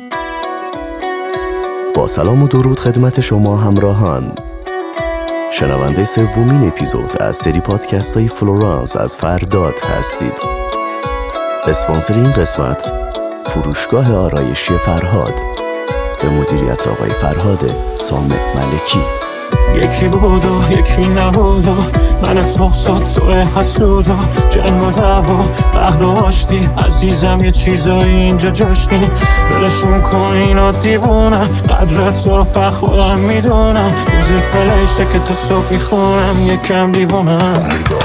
با سلام و درود خدمت شما همراهان، شنونده سومین اپیزود از سری پادکست های فلورانس از فرداد هستید. اسپانسر این قسمت فروشگاه آرایشی فرهاد به مدیریت آقای فرهاد سامع ملکی. یکی بود و یکی نبود و من تخصات توی حسود و جنگ و دعوا قهر و آشتی. عزیزم یه چیزایی اینجا جاشنی، بلشون کن اینا دیوونم، قدرت رو فقط خودم میدونم. موزیک بلیشه که تا صبح میخونم، یکم دیوونم.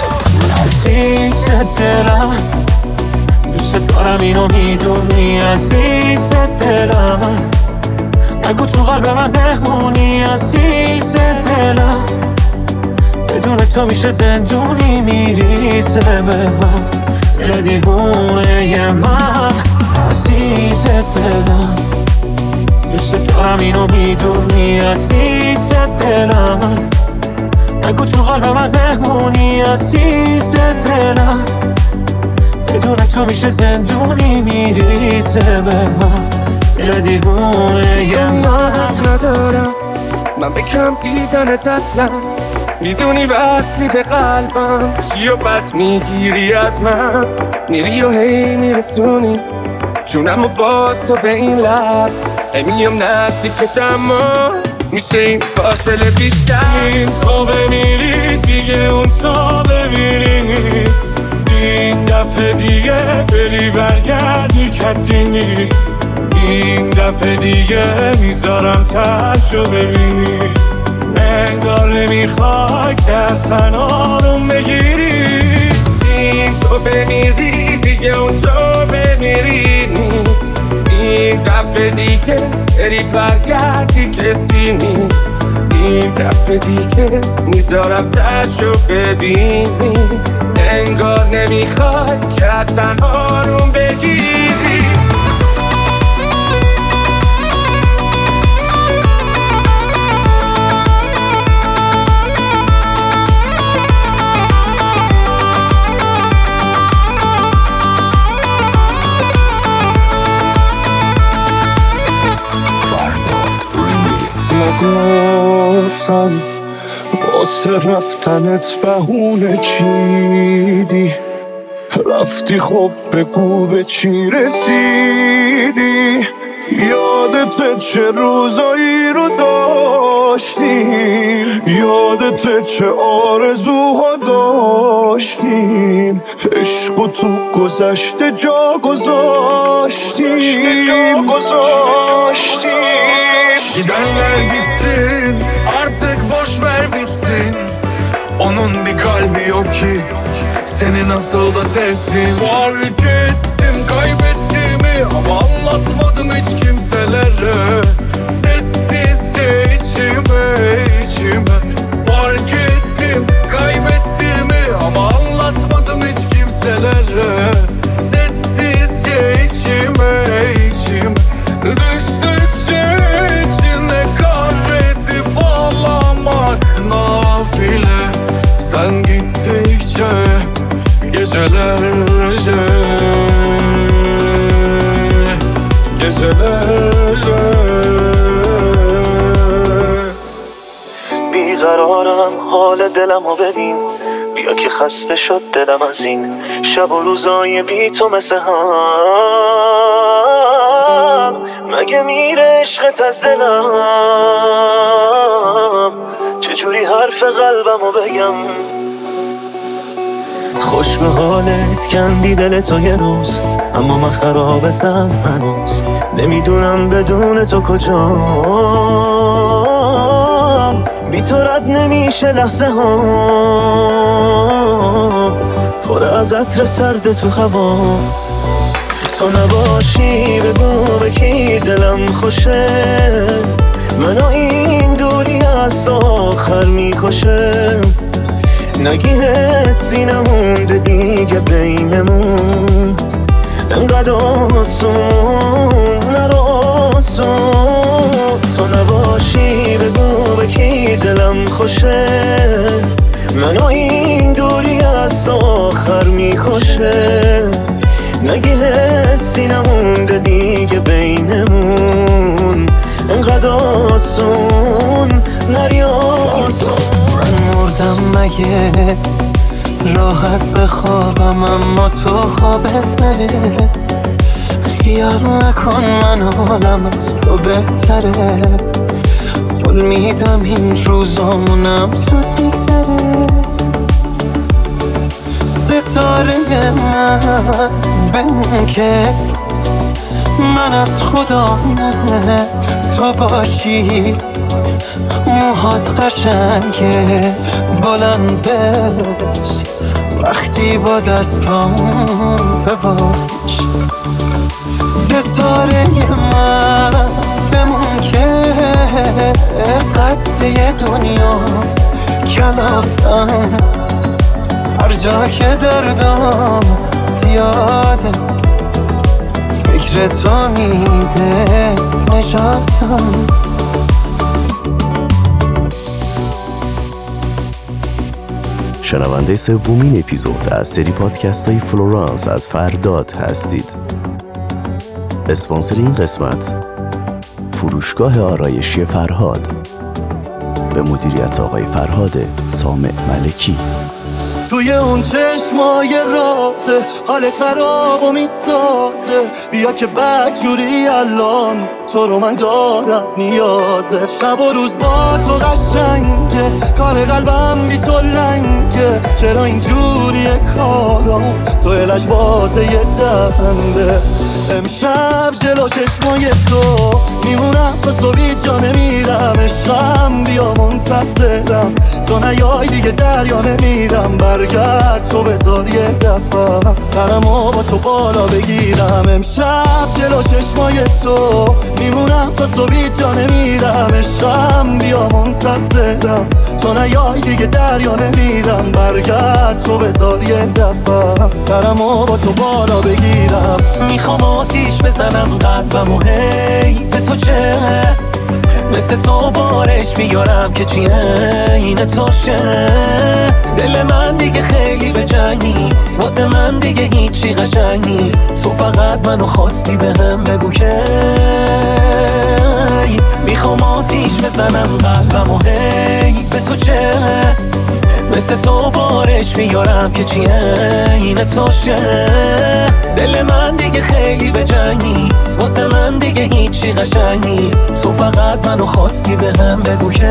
عزیز دلم دوست دارم اینو میدونی، عزیز دلم نگو تو قلب من مهمونی، عزیز دلم بدون تو میشه زندونی، میریزه به هم دل دیوونه ی من. عزیز دلم دوست دارم اینو میدونی، عزیز دلم نگو تو قلب من مهمونی، عزیز دلم بدون تو میشه زندونی، میریزه به هم دل دیوونه ی من. یادت ندارم من بکم دیدنت اصلا، میدونی وصلی به قلبم چی و بس میگیری از من، میری و هی میرسونی جونم و باز تو به این لب، میام نزدیکت اما میشه این فاصله بیشتر. این تو بمیری دیگه اون تو بمیری نیست، این دفعه دیگه بری برگردی کسی نیست، این دفعه دیگه میذارم تشو ببینی، انگار نمیخوای که اصلا آروم بگیری. این تو بمیری دیگه اون تو بمیری نیست، این دفعه دیگه بری برگردی کسی نیست، این دفعه دیگه میذارم تشو ببینی، انگار نمیخوای که اصلا آروم بگیری. نگفتم واسه رفتنت بهونه چیدی، رفتی خب بگو به چی رسیدی، یادت چه روزایی رو داشتیم، یادت چه آرزوها داشتیم، عشق تو گذشته جا گذاشتیم. Gidenler gitsin, artık boş ver bitsin. Onun bir kalbi yok ki seni nasıl da sevsin. Fark ettim kaybettiğimi ama anlatmadım hiç kimselere. Sessizce içime fark ettim kaybettiğimi ama anlatmadım hiç kimselere. Sessizce içime düştükçe içine kahredip ağlamak nafile. Sen gittikçe gecelerce بیقرارم حال دلمو ببین، بیا که خسته شد دلم از این شب و روزای بی تو مثل هم. مگه میره عشقت از دلم، چجوری حرف قلبمو بگم. خوش به حالت کندی دل تو یه روز، اما من خرابتم هنوز، نمیدونم بدون تو کجام، بی تو رد نمیشه لحظه ها، پر از عطر سرد تو هوا. تو نباشی بگو به کی دلم خوشه، منو این دوری از آخر میکشه. نگی حسی نمونده دیگه بینمون، انقدر آسون نرو آسون. تو نباشی بگو به کی دلم خوشه، منو این دوری از آخر میکشه. نگی حسی نمونده دیگه بینمون، مگه راحت بخوابم اما تو خوابت نره. خیال نکن من حالم از تو بهتره، قول میدم این روزامونم زود میگذره. ستاره من بمون که من از خدا نه تو باشی. موهات قشنگه بلندش وقتی با دستام ببافش. ستاره من بمون که قد یه دنیا کلافم، هر جا که دردم زیاده فکر تو میده نجاتم. شنونده سومین اپیزود از سری پادکست های فلورانس از فرداد هستید. اسپانسر این قسمت فروشگاه آرایشی فرهاد به مدیریت آقای فرهاد سامع ملکی. توی اون چشمای رازه حال خراب و میسازه، بیا که بدجوری الان تو رو من دارم نیازه. شب و روز با تو قشنگه، کار قلبم بی تو لنگه. چرا اینجوریه کارا تو الش بازه یه دنده. امشب جلو چشمای تو میمونم تا صبحی جا نمیرم. عشقم بیا منتظرم تو نیای دیگه دریا نمیرم. برگرد تو بذار یه دفعه سرمو با تو بالا بگیرم. امشب جلو چشمای تو میمونم تا صبحی جا نمیرم. عشقم بیا منتظرم تو نیای دیگه دریا نمیرم. برگرد تو بذار یه دفعه سرمو با تو بالا بگیرم. میخوام آتیش بزنم قلبم و هی به تو چه مثل تو بارش بیارم که چیه این توشه. دل من دیگه خیلی به جنگ نیست، واسه من دیگه هیچی قشنگ نیست. تو فقط منو خواستی بهم بگو که میخوام آتیش بزنم قلبم و هی به تو چه مثل تو بارش بیارم که چیه این توشه. دل من دیگه خیلی به جنگ نیست، واسه من دیگه هیچی قشنگ نیست. تو فقط منو خواستی بهم بگو که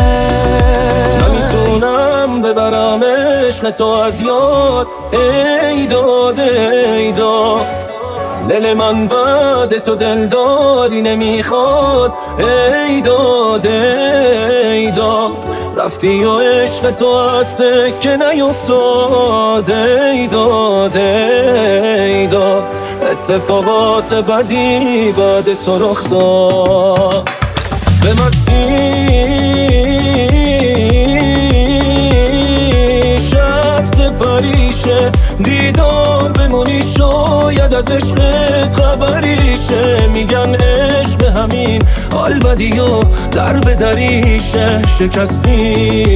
نمیتونم ببرم عشق تو از یاد. ای داد ای داد دل من بعد تو دلداری نمیخواد. ای داد ای داد رفتی و عشق تو از سکه نیفتاد. ای داد ای داد اتفاقات بدی بعد تو رخ داد. به مستی شب سپریشه دیدار بمونی شاید از عشقت خبریشه. میگن عشق همین حال بدی و در به دریشه. شکستی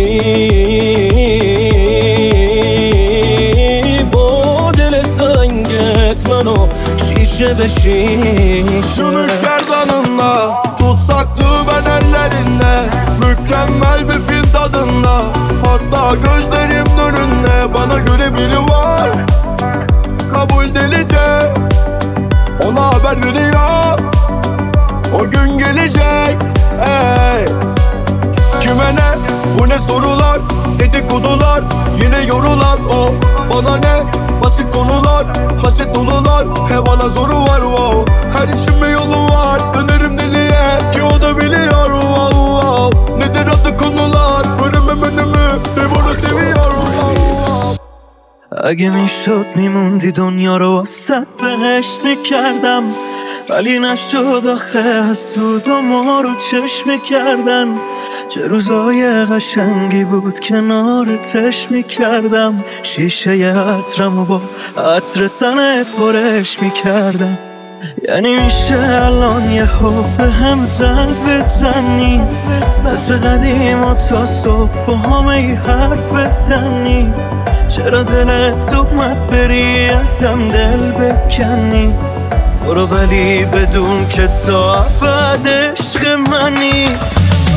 با دل سنگت منو şişe be şişe. Gümüş gerdanınla tutsak düğmen ellerinde, mükemmel bir fil tadında, hatta gözlerim önünde. Bana göre biri var, kabul delice, ona haber veriyor, o gün gelecek. Ey, kime ne, bu ne sorular, dedikodular, yine yorulan o. Bana ne, basit konular, haset dolular, he bana zoru var wow. Her işin bir yolu var, dönerim deliye ki o da biliyor wow, wow. Nedir adı konular, önümü ve bunu seviyor wow. اگه میشد میموندی دنیا رو واسه بهشت میکردم، ولی نشد آخه حسود و ما رو چشم میکردن. چه روزای قشنگی بود کنارتش میکردم، شیشه ی عطرم و با عطر تنت برش میکردم. یعنی میشه الان یه حب هم زنگ بزنی، مثل قدیم و تا صبح با همه حرف بزنی. چرا دلت اومد بری ازم دل بکنی؟ برو ولی بدون که تا ابد عشق منی.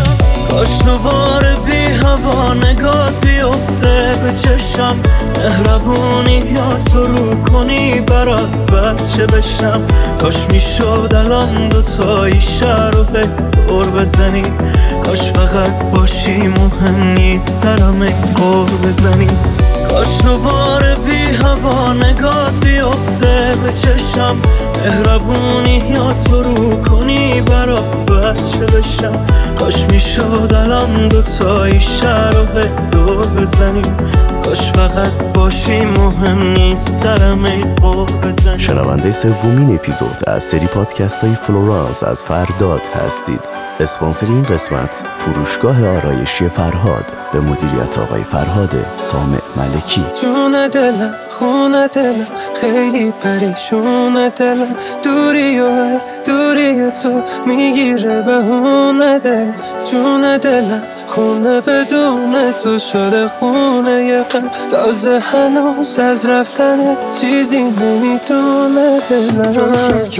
کاش دوباره بی هوا نگاه بیفته به چشم، مهربونی یا تو رو کنی برات بچه بشم. کاش میشد الان دوتایی شهر رو به دور بزنی، کاش فقط باشی مهم نیست سرم قور بزنی. کاش دوباره بی هوا نگاه بیفته به چشم، مهربونی یا تو رو کنی برات بچه بشم. کاش میشد الان دوتایی شهر رو به دور بزنیم، کاش فقط باشی مهم نیست سرم قور بزنی. شنونده سومین اپیزود از سری پادکست های فلورانس از فرداد هستید. اسپانسر این قسمت فروشگاه آرایشی فرهاد به مدیریت آقای فرهاد سامع ملکی. جون دلم خونه دلم خیلی پریشونه دلم، دوری و از دوری تو میگیره بهونه دلم. جون دلم خونه بدون تو شده خونه یه قلب، تازه هنوز از رفتن چیزی نمیدونه دلم. تو فکر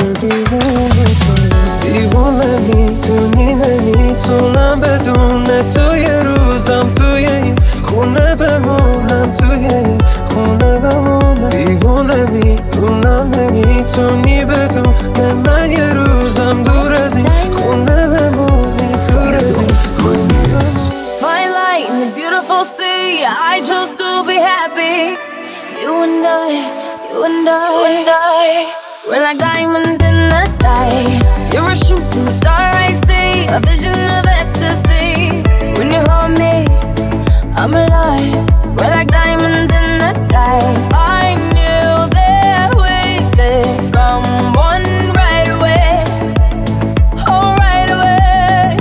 دیوونه میدونی نمیتونم بدون تو یه روزم توی این خونه بمونم، توی این خونه بمونم. دیوونه میدونم نمیتونی بدون من یه روزم دور از این خونه بمونی، دور از این خونه بمونی. Fine light in the beautiful sea, I chose to be happy. You and I, you and I, we're like diamonds in the sky. You're a shooting star I see, a vision of ecstasy. When you hold me, I'm alive. We're like diamonds in the sky. I knew that we'd become one right away. Oh, right away.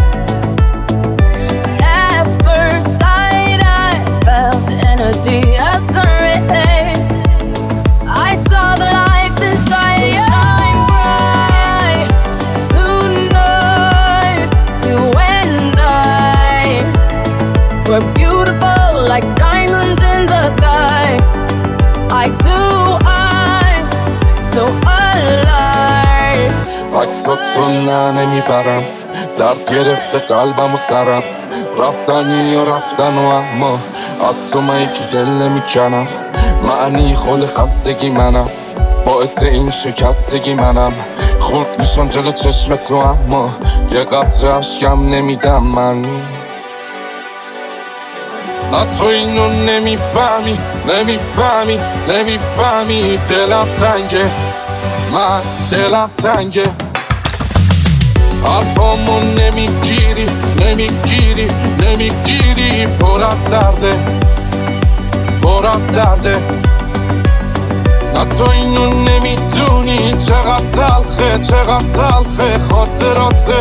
At first sight, I felt the energy of sun rays. I saw the life inside you. Shine bright tonight. You and I, we're beautiful like diamonds in the sky. I too, I'm so alive. عکساتو نه نمیبرم، درد گرفته قلبم و سرم. رفتنی و رفتن و اما از تو من یکی دل نمیکنم. معنی خود خستگی منم، باعث این شکستگی منم. خورد میشم جلو چشم تو اما یه قطره عشقم نمیدم من. نه تو اینو نمیفهمی، نمیفهمی، نمیفهمی. دلم تنگه، من دلم تنگه. حرفامو نمیگیری، نمیگیری، نمیگیری. پر از سرده، پر از سرده. نه تو اینو نمیدونی چقدر تلخه، چقدر تلخه خاطراتت.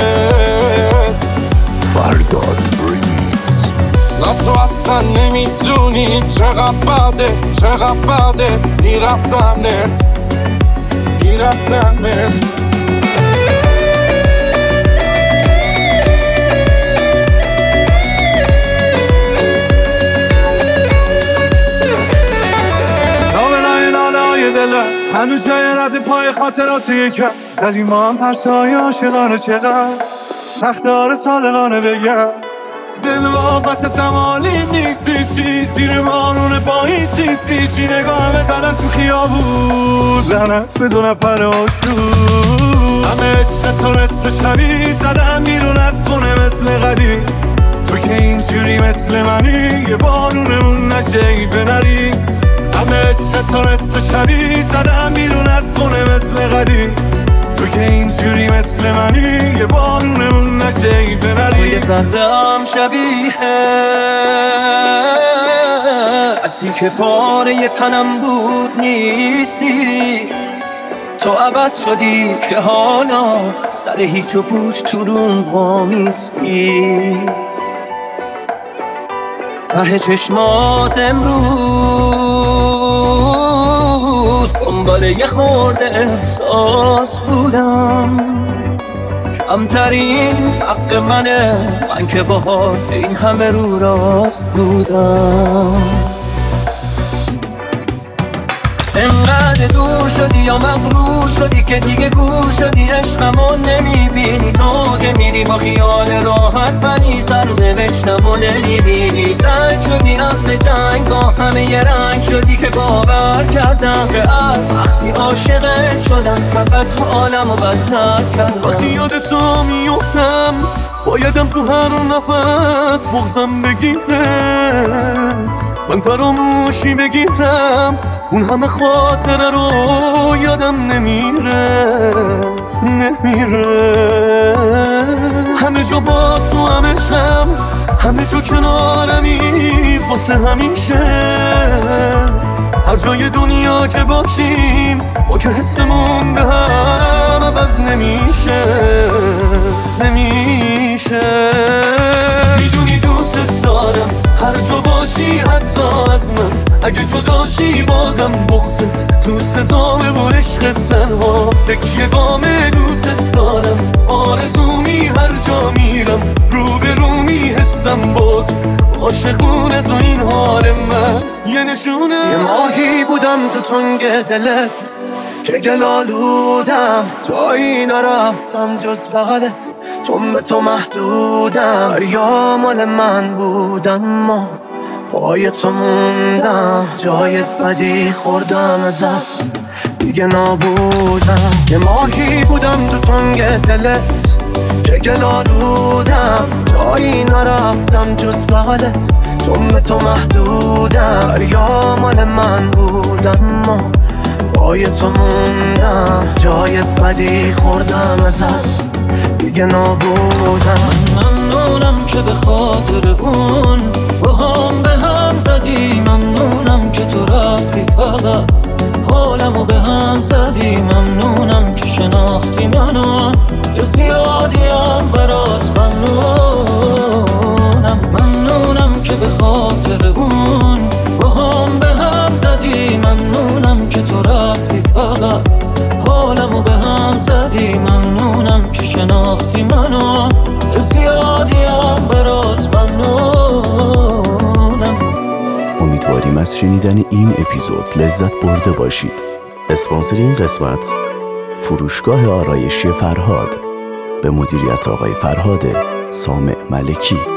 فرداد نه تو اصلا نمیدونی چقدر بده، چقدر بده این رفتنت، این رفتنت. لابلای لالای دلم هنوز جای رد پای خاطراتی که زدیم ما هم پرسای عاشقانه. چقدر سخت آره صادقانه بگم دل واقعت تمالی نیستی چی، زیر بارون پاییز خیس میشی. نگاه زدن تو خیابون زنت به دو نفر آشون، همه عشق تو نصف شبی زدم بیرون از خونه مثل قدیم. تو که اینجوری مثل منی یه بارونمون نشه ایفه نری. همه عشق تو نصف شبی زدم بیرون از خونه مثل قدیم. تو که اینجوری مثل منی یه بارونمون نشه ایفه نری. توی ذره‌ام شبیه اسی که پاره ی تنم بود نیستی. تو عوض شدی که حالا سر هیچ و پوچ تو روم وامیستی. ته چشمات امروز دنبال یه خورده احساس بودم. کمترین حق منه، من که باهات این همه رو راست بودم. انقدر دور شدی یا مغرور شدی که دیگه گور شدی. عشقمو نمیبینی میدونی تو که میری با خیال راحت منی سر نوشتم و نمیبینی سنگ شدی رفت جنگ با همه یه رنگ شدی که باور کردم که از وقتی عاشقت شدم فقط حالم و بدتر کردم. وقتی یاد تو میفتم بایدم تو هر نفس بغزم بگیره من فراموشی بگیرم اون همه خاطره رو یادم نمیره همه جا با تو همشم همه جا کنارمی واسه همیشه هر جای دنیا که باشیم با که حسمون به هم عوض نمیشه میدونی دوست دارم هر جا باشی حتی از من اگه جداشی بازم بغضت تو صدامه و عشقت تنها تکیه گامه دوست دارم آرزومی هر جا میرم روبرومی حسم بود عاشقون از این حال من یه نشونه یه ماهی بودم تو تنگ دلت که گلالودم جایی نرفتم جز بغلت چون به تو محدودم دریا مال من بودم ما پای تو موندم جای بدی خوردم ازت دیگه نابودم یه ماهی بودم تو تنگ دلت که گلالودم جایی نرفتم جز بغلت چون به تو محدودم دریا مال من بودم ما پای تو موندم جای بدی خوردم ازت دیگه نابودم. ممنونم که به خاطر اون با هم به هم زدی ممنونم که تو رفتی فقط حالمو به هم زدی ممنونم که شناختی منو یه زیادیم برات ممنونم که به خاطر اون با هم به هم زدی ممنونم که تو رفتی فقط حالمو به هم زدی ممنونم که شناختی منو زیادیم برات ممنونم. امیدواریم از شنیدن این اپیزود لذت برده باشید. اسپانسر این قسمت فروشگاه آرایشی فرهاد به مدیریت آقای فرهاد سامع ملکی.